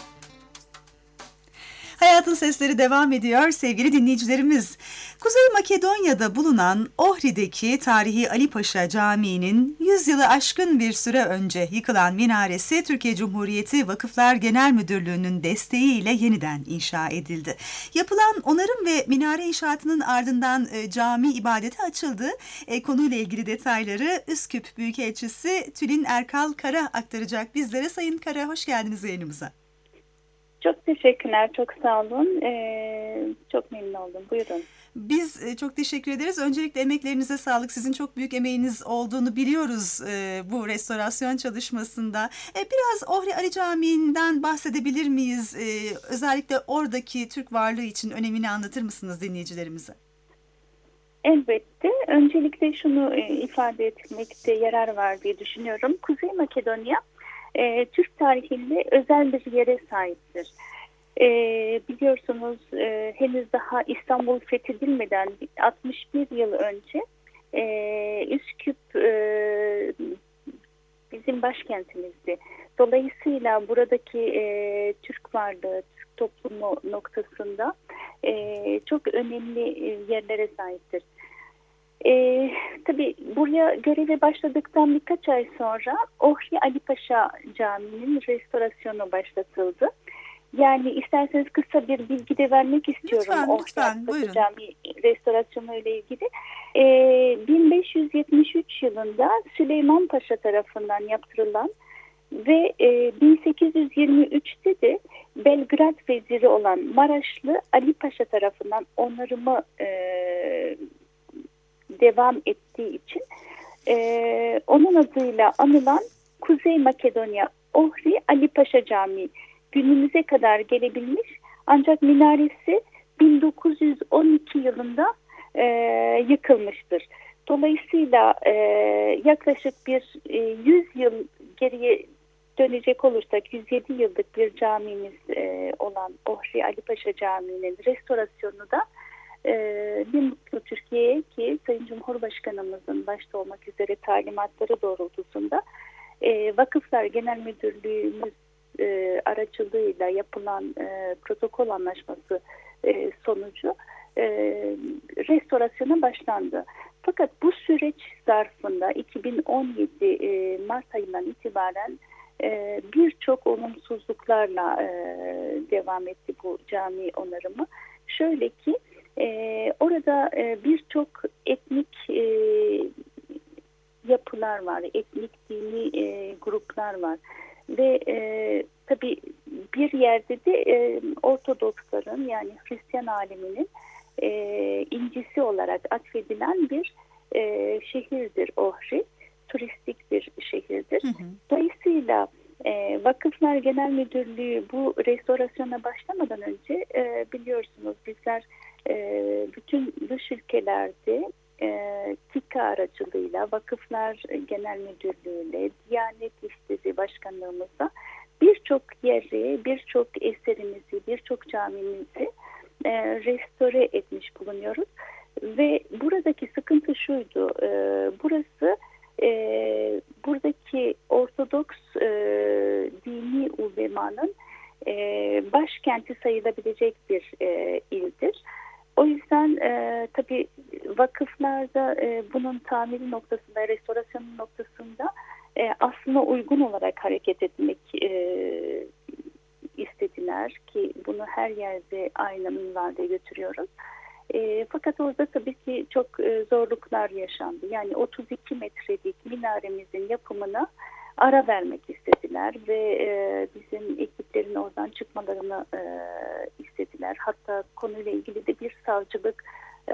Hayatın Sesleri devam ediyor sevgili dinleyicilerimiz. Kuzey Makedonya'da bulunan Ohri'deki tarihi Ali Paşa Camii'nin 100 yılı aşkın bir süre önce yıkılan minaresi Türkiye Cumhuriyeti Vakıflar Genel Müdürlüğü'nün desteğiyle yeniden inşa edildi. Yapılan onarım ve minare inşaatının ardından cami ibadete açıldı. Konuyla ilgili detayları Üsküp Büyükelçisi Tülin Erkal Kara aktaracak bizlere. Sayın Kara, hoş geldiniz yayınımıza. Çok teşekkürler, çok sağ olun. Çok memnun oldum. Buyurun. Biz çok teşekkür ederiz. Öncelikle emeklerinize sağlık. Sizin çok büyük emeğiniz olduğunu biliyoruz bu restorasyon çalışmasında. Biraz Ohri Ali Camii'nden bahsedebilir miyiz? Özellikle oradaki Türk varlığı için önemini anlatır mısınız dinleyicilerimize? Elbette. Öncelikle şunu ifade etmekte yarar var diye düşünüyorum. Kuzey Makedonya Türk tarihinde özel bir yere sahiptir. Biliyorsunuz henüz daha İstanbul fethedilmeden 61 yıl önce Üsküp bizim başkentimizdi. Dolayısıyla buradaki Türk varlığı, Türk toplumu noktasında çok önemli yerlere sahiptir. Tabii buraya göreve başladıktan birkaç ay sonra Ohri Ali Paşa Camii'nin restorasyonu başlatıldı. Yani isterseniz kısa bir bilgi de vermek istiyorum. Lütfen, buyurun. Cami restorasyonu ile ilgili. 1573 yılında Süleyman Paşa tarafından yaptırılan ve 1823'te de Belgrad veziri olan Maraşlı Ali Paşa tarafından onarımı devam ettiği için onun adıyla anılan Kuzey Makedonya Ohri Ali Paşa Camii günümüze kadar gelebilmiş, ancak minaresi 1912 yılında yıkılmıştır. Dolayısıyla yaklaşık bir 100 yıl geriye dönecek olursak 107 yıllık bir camimiz olan Ohri Ali Paşa Camii'nin restorasyonu da bir mutlu Türkiye'ye, ki Sayın Cumhurbaşkanımızın başta olmak üzere talimatları doğrultusunda Vakıflar Genel Müdürlüğümüz aracılığıyla yapılan protokol anlaşması sonucu restorasyona başlandı. Fakat bu süreç zarfında 2017 Mart ayından itibaren birçok olumsuzluklarla devam etti bu cami onarımı. Şöyle ki orada birçok etnik yapılar var, etnik dini gruplar var ve tabii bir yerde de Ortodoksların, yani Hristiyan aleminin incisi olarak atfedilen bir şehirdir Ohri. Turistik bir şehirdir. Hı hı. Dolayısıyla Vakıflar Genel Müdürlüğü bu restorasyona başlamadan önce biliyorsunuz bizler bütün dış ülkelerde TİKA aracılığıyla, Vakıflar Genel Müdürlüğü'yle, Diyanet İşleri Başkanlığımızla birçok yeri, birçok eserimizi, birçok camimizi restore etmiş bulunuyoruz. Ve buradaki sıkıntı şuydu, burası buradaki Ortodoks dini ulemanın başkenti sayılabilecek bir ildir. O yüzden tabii vakıflarda bunun tamiri noktasında, restorasyonu noktasında aslında uygun olarak hareket etmek istediler ki bunu her yerde aynı minvalde götürüyoruz. Fakat orada tabii ki çok zorluklar yaşandı. Yani 32 metrelik minaremizin yapımına ara vermek istediler ve bizim ekiplerin oradan çıkmalarını istediler. Hatta konuyla ilgili de bir savcılık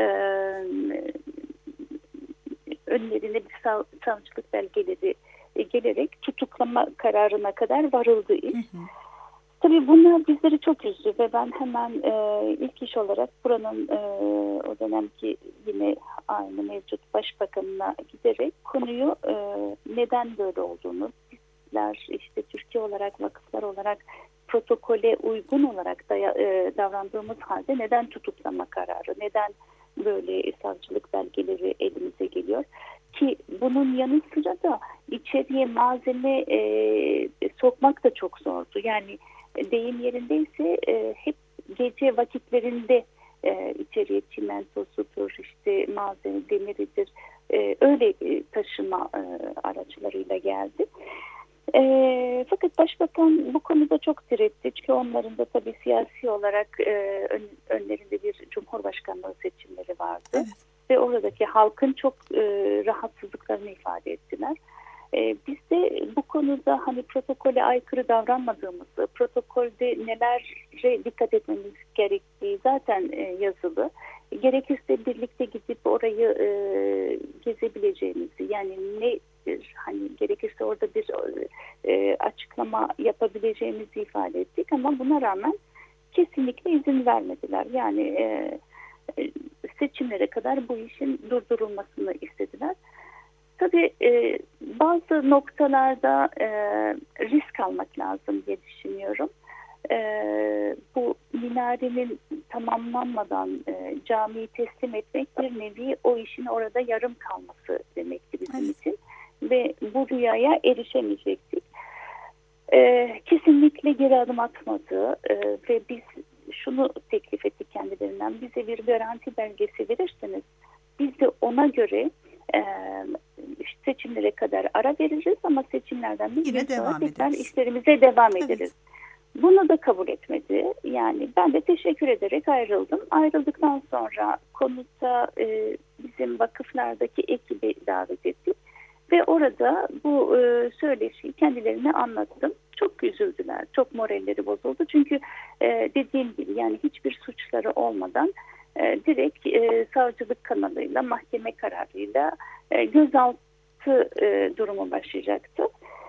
önlerine bir savcılık belgeleri gelerek tutuklama kararına kadar varıldı iş. Hı hı. Tabii bunlar bizleri çok üzdü ve ben hemen ilk iş olarak buranın o dönemki yine aynı mevcut başbakanına giderek konuyu neden böyle olduğunu, bizler işte Türkiye olarak, vakıflar olarak protokole uygun olarak davrandığımız halde neden tutuklama kararı, neden böyle savcılık belgeleri elimize geliyor ki bunun yanı sıra da içeriye malzeme sokmak da çok zordu. Yani deyim yerindeyse hep gece vakitlerinde içeriye çimentosudur, işte malzeme demiridir, öyle taşıma araçlarıyla geldi. Fakat Başbakan bu konuda çok diretti. Çünkü onların da tabii siyasi olarak önlerinde bir Cumhurbaşkanlığı seçimleri vardı. Evet. Ve oradaki halkın çok rahatsızlıklarını ifade ettiler. Biz de bu konuda hani protokole aykırı davranmadığımızı, protokolde nelere dikkat etmemiz gerektiği zaten yazılı. Gerekirse birlikte gidip orayı gezebileceğimizi, yani nedir, hani gerekirse orada bir açıklama yapabileceğimizi ifade ettik ama buna rağmen kesinlikle izin vermediler. Yani seçimlere kadar bu işin durdurulmasını istediler. Tabii bazı noktalarda risk almak lazım diye düşünüyorum. Bu minarenin tamamlanmadan camiyi teslim etmek bir nevi o işin orada yarım kalması demekti bizim için. Ve bu rüyaya erişemeyecektik. Kesinlikle geri adım atmadı ve biz şunu teklif ettik kendilerinden: bize bir garanti belgesi verirseniz biz de ona göre seçimlere kadar ara veririz ama seçimlerden bir gün sonra tekrar işlerimize devam ederiz. Bunu da kabul etmedi. Yani ben de teşekkür ederek ayrıldım. Ayrıldıktan sonra konuta bizim vakıflardaki ekibi davet ettik. Ve orada bu söyleşiyi kendilerine anlattım. Çok üzüldüler, çok moralleri bozuldu. Çünkü dediğim gibi yani hiçbir suçları olmadan direkt savcılık kanalıyla, mahkeme kararıyla gözaltı durumu başlayacaktı.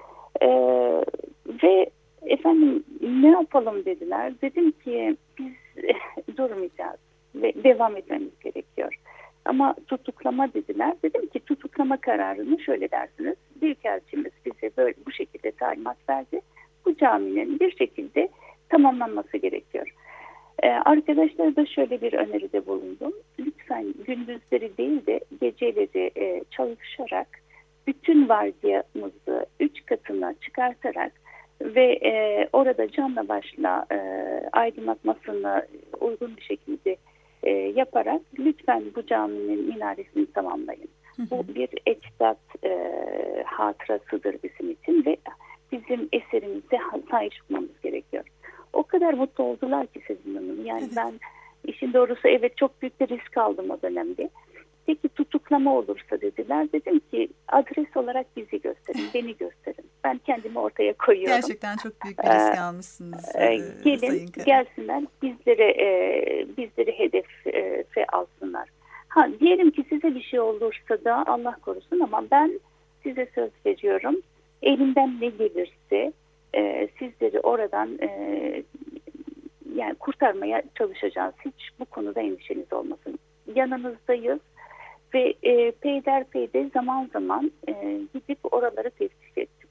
Ve efendim ne yapalım dediler. Dedim ki biz durmayacağız ve devam etmemiz gerekiyor. Ama tutuklama dediler. Dedim ki tutuklama kararını şöyle dersiniz: Büyükelçimiz bize böyle bu şekilde talimat verdi. Bu caminin bir şekilde tamamlanması gerekiyor. Arkadaşlara da şöyle bir öneride bulundum. Lütfen gündüzleri değil de geceleri çalışarak bütün vardiyamızı 3 katına çıkartarak ve orada canla başla aydınlatmasını uygun bir şekilde yaparak lütfen bu caminin minaresini tamamlayın. Bu bir ecdat hatırasıdır bizim için ve bizim eserimize sahip çıkmamız gerekiyor. O kadar mutlu oldular ki Sezin Hanım. Yani ben işin doğrusu evet çok büyük bir risk aldım o dönemde. Peki tutuklama olursa dediler. Dedim ki adres olarak bizi gösterin, beni gösterin. Ben kendimi ortaya koyuyorum. Gerçekten çok büyük bir risk almışsınız. Gelin, gelsinler, bizleri hedefe alsınlar. Diyelim ki size bir şey olursa da Allah korusun ama ben size söz veriyorum. Elimden ne gelirse sizleri oradan yani kurtarmaya çalışacağız. Hiç bu konuda endişeniz olmasın. Yanınızdayız. Ve peyderpeyde zaman zaman gidip oraları tespit ettim.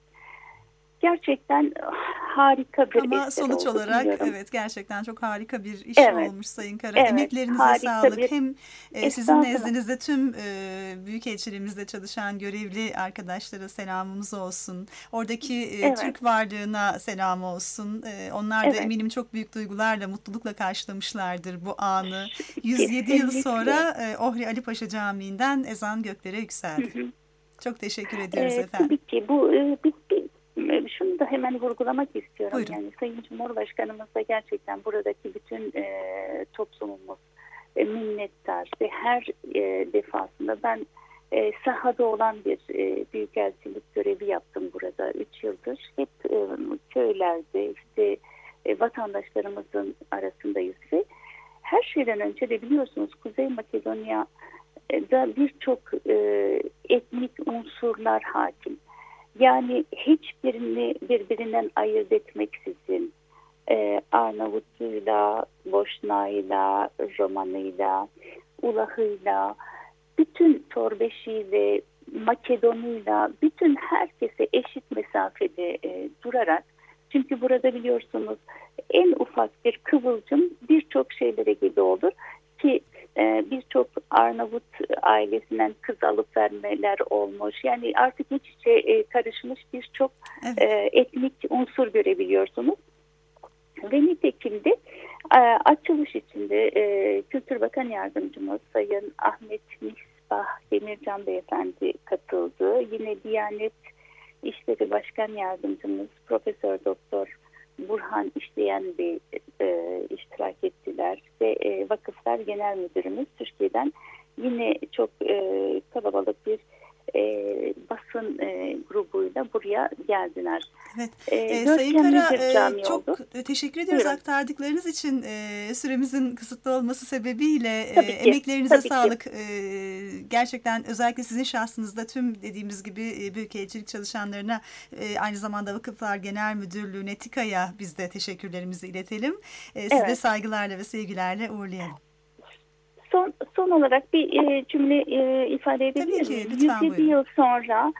Gerçekten harika bir ama eser sonuç oldu, olarak biliyorum. evet gerçekten çok harika bir iş olmuş Sayın Kara. Evet, Emeklerinize sağlık. Hem sizin Estağfurullah. nezdinizde tüm Büyükelçiliğimizde çalışan görevli arkadaşlara selamımız olsun. Oradaki Türk varlığına selam olsun. Onlar da eminim çok büyük duygularla, mutlulukla karşılamışlardır bu anı. 107 yıl sonra Ohri Ali Paşa Camii'nden ezan göklere yükseldi. Çok teşekkür ediyoruz efendim. Tabii ki bu şunu da hemen vurgulamak istiyorum. Buyurun. Yani Sayın Cumhurbaşkanımız da gerçekten buradaki bütün toplumumuz minnettar ve her defasında ben sahada olan bir büyükelçilik görevi yaptım burada 3 yıldır. Hep köylerde işte vatandaşlarımızın arasındayız ve her şeyden önce de biliyorsunuz Kuzey Makedonya'da birçok etnik unsurlar hakim. Yani hiçbirini birbirinden ayırt etmeksizin Arnavutlu'yla, Boşna'yla, Roman'ıyla, Ulah'ıyla, bütün Torbeşi'yle, Makedon'uyla, bütün herkese eşit mesafede durarak, çünkü burada biliyorsunuz en ufak bir kıvılcım birçok şeylere gebe olur ki birçok Arnavut ailesinden kız alıp vermeler olmuş. Yani artık iç içe karışmış birçok etnik unsur görebiliyorsunuz. Ve nitekim de açılış içinde Kültür Bakan Yardımcımız Sayın Ahmet Misbah Demircan Beyefendi katıldı. Yine Diyanet İşleri Başkan Yardımcımız Profesör Doktor Burhan İşleyen Bey iştirak ettiler ve Vakıflar Genel Müdürümüz Türkiye'den yine çok kalabalık bir basın grubuyla buraya geldiler. Evet. Sayın Kara çok teşekkür ediyoruz. Buyurun. Aktardıklarınız için. Süremizin kısıtlı olması sebebiyle emeklerinize sağlık. Gerçekten özellikle sizin şahsınızda tüm dediğimiz gibi büyükelçilik çalışanlarına aynı zamanda Vakıflar Genel Müdürlüğü'ne TİKA'ya biz de teşekkürlerimizi iletelim. Sizi de saygılarla ve sevgilerle uğurlayalım. Son olarak bir cümle ifade edebilir Tabii ki, miyim? lütfen 107 buyurun. yıl sonra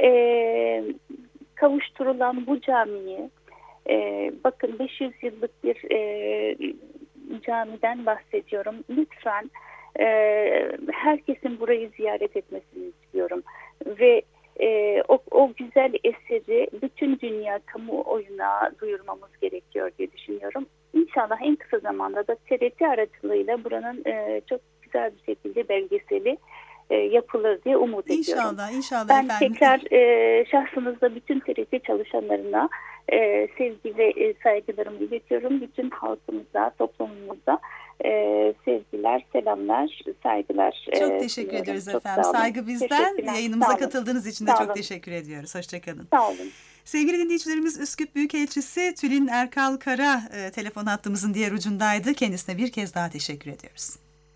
kavuşturulan bu camiyi, bakın 500 yıllık bir camiden bahsediyorum. Lütfen herkesin burayı ziyaret etmesini istiyorum. Ve o güzel eseri bütün dünya kamuoyuna duyurmamız gerekiyor diye düşünüyorum. İnşallah en kısa zamanda da TRT aracılığıyla buranın çok güzel bir şekilde belgeseli yapılır diye umut ediyorum. İnşallah Ben efendim. tekrar şahsınızda bütün TRT çalışanlarına sevgi ve saygılarımı iletiyorum. Bütün halkımıza, toplumumuza sevgiler, selamlar, saygılar. Çok teşekkür diliyorum. ediyoruz Çok efendim. sağ olun. Saygı bizden. Teşekkürler. Yayınımıza Sağ olun. katıldığınız için de Sağ çok olun. teşekkür ediyoruz. Hoşçakalın. Sağ olun. Sevgili dinleyicilerimiz, Üsküp Büyükelçisi Tülin Erkal Kara telefon hattımızın diğer ucundaydı. Kendisine bir kez daha teşekkür ediyoruz.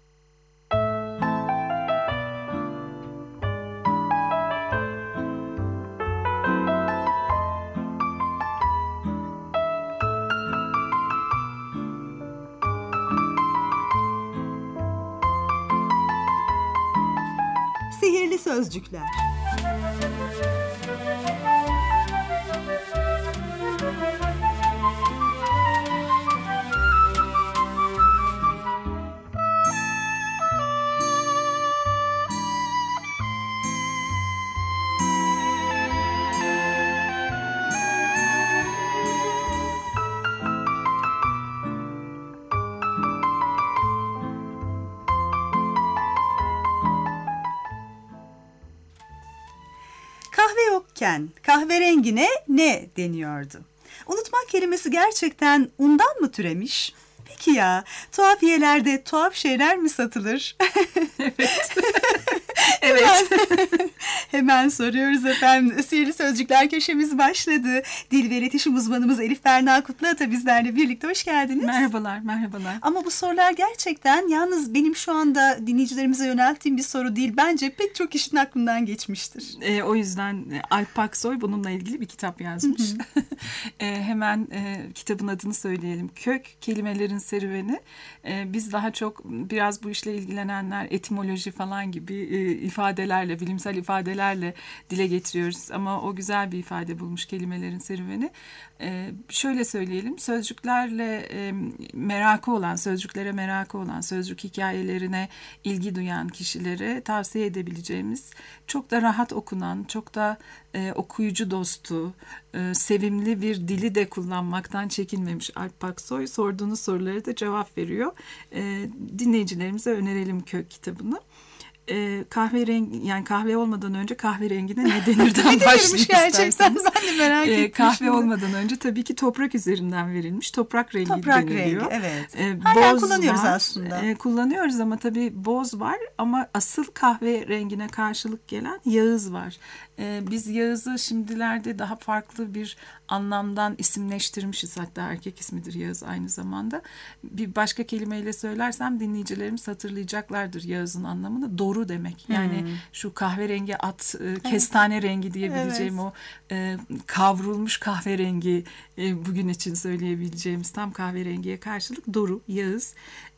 Sihirli sözcükler. Kahve yokken kahverengine ne deniyordu? Unutmak kelimesi gerçekten undan mı türemiş? Peki ya, tuhafiyelerde tuhaf şeyler mi satılır? Evet. Hemen soruyoruz efendim. Sihirli Sözcükler köşemiz başladı. Dil ve iletişim uzmanımız Elif Berna Kutluata bizlerle birlikte. Hoş geldiniz. Merhabalar. Ama bu sorular gerçekten yalnız benim şu anda dinleyicilerimize yönelttiğim bir soru değil. Bence pek çok kişinin aklından geçmiştir. O yüzden Alp Paksoy bununla ilgili bir kitap yazmış. Hemen kitabın adını söyleyelim. Kök kelimelerin serüveni. Biz daha çok biraz bu işle ilgilenenler etimoloji falan gibi ifadelerle, bilimsel ifadelerle dile getiriyoruz. Ama o güzel bir ifade bulmuş kelimelerin serüveni. Şöyle söyleyelim, sözcüklerle merakı olan, sözcüklere merakı olan, sözcük hikayelerine ilgi duyan kişilere tavsiye edebileceğimiz, çok da rahat okunan, çok da okuyucu dostu, sevimli bir dili de kullanmaktan çekinmemiş Alp Paksoy. Sorduğunuz sorulara da cevap veriyor. Dinleyicilerimize önerelim Kök kitabını. Kahverengi, yani kahve olmadan önce kahverengine ne denirden başlayayım gerçekten isterseniz. ben de merak ettim. Kahve olmadan önce tabii ki toprak üzerinden verilmiş. Toprak rengi deniliyor. Evet. Hala Boz kullanıyoruz var. aslında. Kullanıyoruz ama tabii boz var ama asıl kahve rengine karşılık gelen yağız var. Biz Yağız'ı şimdilerde daha farklı bir anlamdan isimleştirmişiz. Hatta erkek ismidir Yağız aynı zamanda. Bir başka kelimeyle söylersem dinleyicilerimiz hatırlayacaklardır Yağız'ın anlamını. Doru demek. Yani şu kahverengi at, kestane rengi diyebileceğim o kavrulmuş kahverengi bugün için söyleyebileceğimiz tam kahverengiye karşılık Doru, Yağız.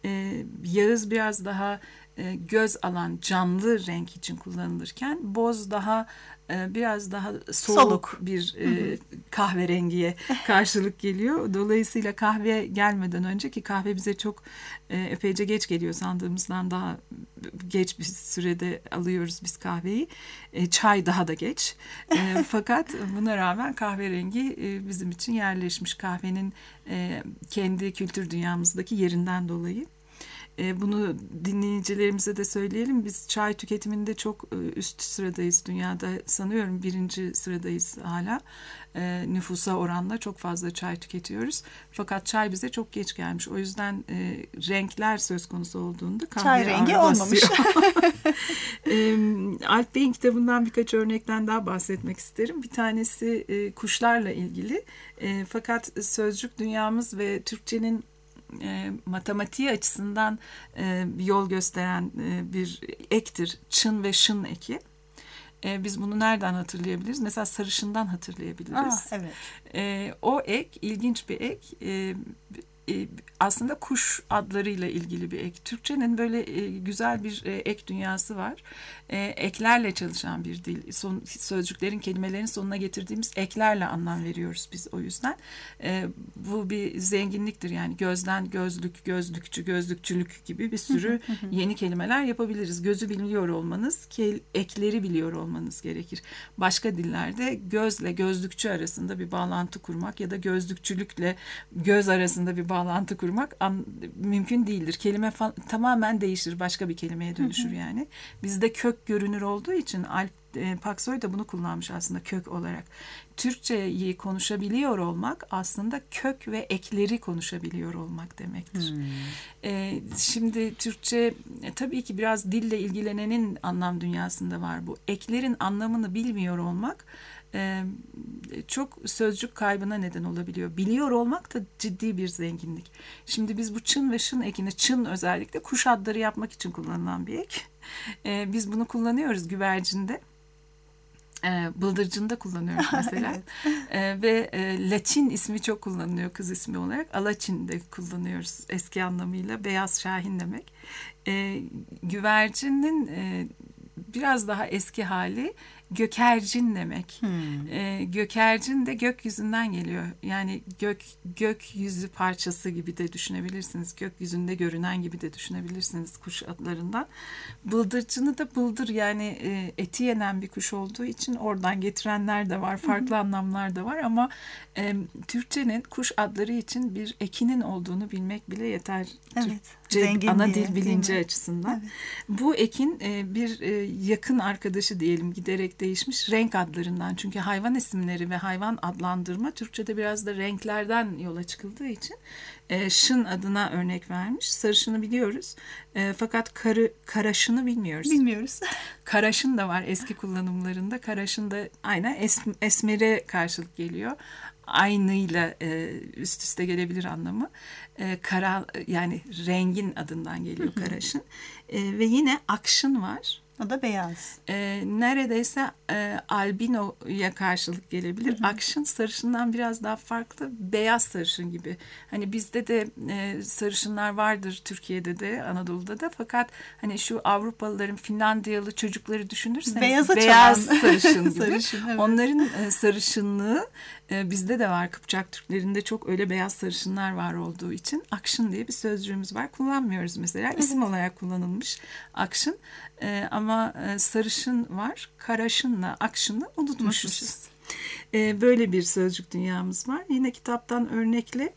Yağız biraz daha göz alan canlı renk için kullanılırken boz daha biraz daha soluk bir kahverengiye karşılık geliyor. Dolayısıyla kahve gelmeden önce, ki kahve bize çok epeyce geç geliyor, sandığımızdan daha geç bir sürede alıyoruz biz kahveyi. Çay daha da geç. Fakat buna rağmen kahverengi bizim için yerleşmiş, kahvenin kendi kültür dünyamızdaki yerinden dolayı. Bunu dinleyicilerimize de söyleyelim. Biz çay tüketiminde çok üst sıradayız. Dünyada sanıyorum 1. sıradayız hala. Nüfusa oranla çok fazla çay tüketiyoruz. Fakat çay bize çok geç gelmiş. O yüzden renkler söz konusu olduğunda kahve çay rengi olmamış. Alp Bey'in kitabından birkaç örnekten daha bahsetmek isterim. Bir tanesi kuşlarla ilgili. Fakat sözcük dünyamız ve Türkçenin matematiği açısından yol gösteren bir ektir. Çın ve şın eki. Biz bunu nereden hatırlayabiliriz? Mesela sarışından hatırlayabiliriz. Evet. O ek ilginç bir ek. aslında kuş adlarıyla ilgili bir ek. Türkçenin böyle güzel bir ek dünyası var. Eklerle çalışan bir dil. Sözcüklerin, kelimelerin sonuna getirdiğimiz eklerle anlam veriyoruz biz o yüzden. Bu bir zenginliktir yani. Gözden gözlük, gözlükçü, gözlükçülük gibi bir sürü yeni kelimeler yapabiliriz. Gözü biliyor olmanız, ekleri biliyor olmanız gerekir. Başka dillerde gözle gözlükçü arasında bir bağlantı kurmak ya da gözlükçülükle göz arasında bir bağlantı kurmak mümkün değildir. Kelime tamamen değişir, başka bir kelimeye dönüşür yani. Bizde kök görünür olduğu için Alp Paksoy da bunu kullanmış aslında kök olarak. Türkçeyi konuşabiliyor olmak aslında kök ve ekleri konuşabiliyor olmak demektir. Şimdi Türkçe tabii ki biraz dille ilgilenenin anlam dünyasında var bu. Eklerin anlamını bilmiyor olmak çok sözcük kaybına neden olabiliyor. Biliyor olmak da ciddi bir zenginlik. Şimdi biz bu çın ve şın ekini, çın özellikle kuş adları yapmak için kullanılan bir ek. Biz bunu kullanıyoruz güvercinde. Bıldırcında kullanıyoruz mesela. Ve Laçin ismi çok kullanılıyor kız ismi olarak. Alaçin de kullanıyoruz eski anlamıyla. Beyaz şahin demek. Güvercinin biraz daha eski hali gökercin demek. Gökercin de gökyüzünden geliyor. Yani gökyüzü parçası gibi de düşünebilirsiniz. Gökyüzünde görünen gibi de düşünebilirsiniz kuş adlarından. Bıldırcını da bıldır yani eti yenen bir kuş olduğu için oradan getirenler de var. Farklı anlamlar da var ama Türkçenin kuş adları için bir ekinin olduğunu bilmek bile yeter. Türkçe ana dil bilinci açısından. Evet. Bu ekin bir yakın arkadaşı diyelim, giderek değişmiş renk adlarından. Çünkü hayvan isimleri ve hayvan adlandırma Türkçe'de biraz da renklerden yola çıkıldığı için şın adına örnek vermiş. Sarışını biliyoruz. Fakat karaşını bilmiyoruz. Bilmiyoruz. Karaşın da var eski kullanımlarında. Karaşın da aynen esmere karşılık geliyor. Aynıyla üst üste gelebilir anlamı. Kara yani rengin adından geliyor karaşın. Ve yine akşın var. O da beyaz. Neredeyse albinoya karşılık gelebilir. Akşın sarışından biraz daha farklı. Beyaz sarışın gibi. Hani bizde de sarışınlar vardır Türkiye'de de Anadolu'da da. Fakat hani şu Avrupalıların Finlandiyalı çocukları düşünürseniz beyaz sarışın gibi. Sarışın, evet. Onların sarışınlığı bizde de var. Kıpçak Türklerinde çok öyle beyaz sarışınlar var olduğu için akşın diye bir sözcüğümüz var. Kullanmıyoruz mesela. İsim olarak kullanılmış akşın. Ama sarışın var. Karaşınla akşını unutmuşuz. Böyle bir sözcük dünyamız var. Yine kitaptan örnekle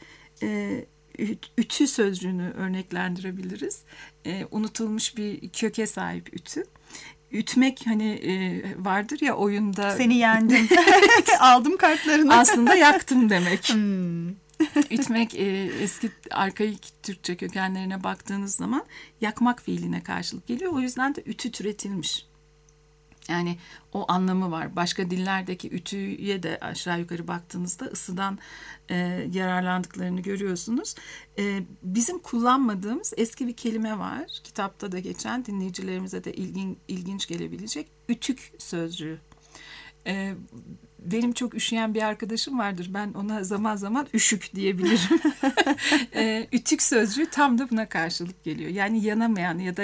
ütü sözcüğünü örneklendirebiliriz. Unutulmuş bir köke sahip ütü. Ütmek hani vardır ya oyunda. Seni yendim. Aldım kartlarını. Aslında yaktım demek. Ütmek eski arkaik Türkçe kökenlerine baktığınız zaman yakmak fiiline karşılık geliyor. O yüzden de ütü türetilmiş. Yani o anlamı var. Başka dillerdeki ütüye de aşağı yukarı baktığınızda ısıdan yararlandıklarını görüyorsunuz. Bizim kullanmadığımız eski bir kelime var. Kitapta da geçen, dinleyicilerimize de ilginç gelebilecek. Ütük sözcüğü. Benim çok üşüyen bir arkadaşım vardır. Ben ona zaman zaman üşük diyebilirim. Ütük sözcüğü tam da buna karşılık geliyor. Yani yanamayan ya da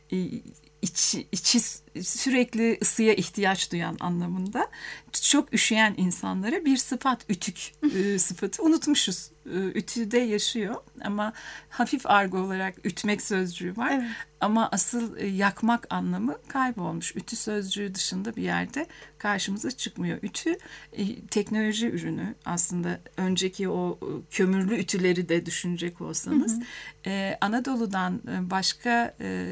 içi sürekli ısıya ihtiyaç duyan anlamında. Çok üşüyen insanlara bir sıfat, ütük sıfatı unutmuşuz. Ütüde yaşıyor ama hafif argo olarak ütmek sözcüğü var. Evet. Ama asıl yakmak anlamı kaybolmuş. Ütü sözcüğü dışında bir yerde karşımıza çıkmıyor. Ütü teknoloji ürünü aslında. Önceki o kömürlü ütüleri de düşünecek olsanız. Anadolu'dan başka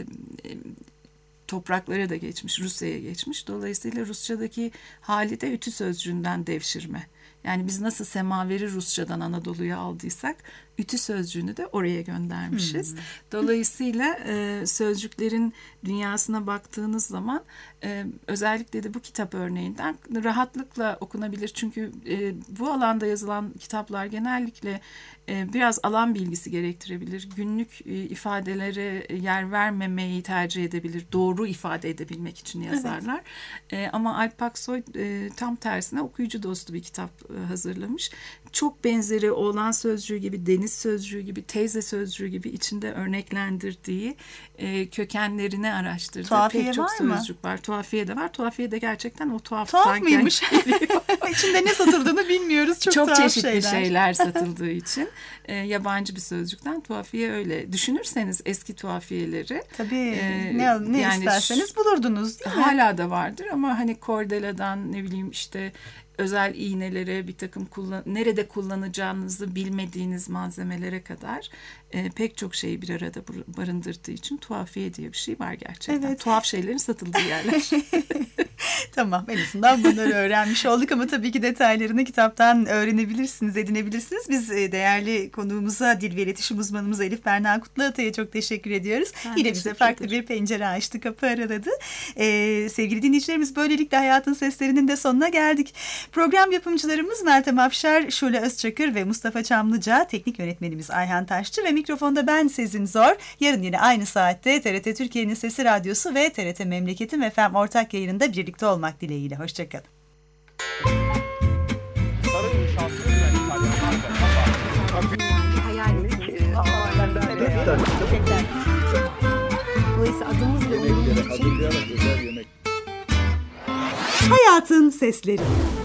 topraklara da geçmiş, Rusya'ya geçmiş. Dolayısıyla Rusçadaki hali de ütü sözcüğünden devşirme. Yani biz nasıl semaveri Rusçadan Anadolu'ya aldıysak ütü sözcüğünü de oraya göndermişiz. Dolayısıyla sözcüklerin dünyasına baktığınız zaman özellikle de bu kitap örneğinden rahatlıkla okunabilir. Çünkü bu alanda yazılan kitaplar genellikle biraz alan bilgisi gerektirebilir. Günlük ifadelere yer vermemeyi tercih edebilir. Doğru ifade edebilmek için yazarlar. Evet. Ama Alp Paksoy tam tersine okuyucu dostu bir kitap hazırlamış. Çok benzeri oğlan sözcüğü gibi deniz deniz sözcüğü gibi, teyze sözcüğü gibi içinde örneklendirdiği, kökenlerini araştırdığı Tuhafiye pek çok var mı? sözcük var. Tuhafiye de var. Tuhafiye de gerçekten o Tuhaf tuhaftan mıymış? İçinde ne satıldığını bilmiyoruz. Çok tuhaf çeşitli şeyler satıldığı için yabancı bir sözcükten tuhafiye öyle. Düşünürseniz eski tuhafiyeleri. Tabii yani isterseniz bulurdunuz değil mi? Hala da vardır ama hani kordeladan ne bileyim işte özel iğnelere, bir takım nerede kullanacağınızı bilmediğiniz malzemelere kadar pek çok şeyi bir arada barındırdığı için tuhafiye diye bir şey var gerçekten. Evet. Tuhaf şeylerin satıldığı yerler. Tamam, en azından bunları öğrenmiş olduk ama tabii ki detaylarını kitaptan öğrenebilirsiniz, edinebilirsiniz. Biz değerli konuğumuza, dil ve iletişim uzmanımız Elif Berna Kutluatay'a çok teşekkür ediyoruz. Ben Yine bize teşekkür farklı ederim. bir pencere açtı, kapı araladı. Sevgili dinleyicilerimiz, böylelikle Hayatın Seslerinin de sonuna geldik. Program yapımcılarımız Meltem Afşar, Şule Özçakır ve Mustafa Çamlıca, teknik yönetmenimiz Ayhan Taşçı ve mikrofonda ben Sezin Zor. Yarın yine aynı saatte TRT Türkiye'nin Sesi Radyosu ve TRT Memleketim FM ortak yayınında birlikte olmak dileğiyle. Hoşçakalın. Dolayısıyla adımız bile Yemekleri hazırlayarak özel yemek. Hayatın Sesleri.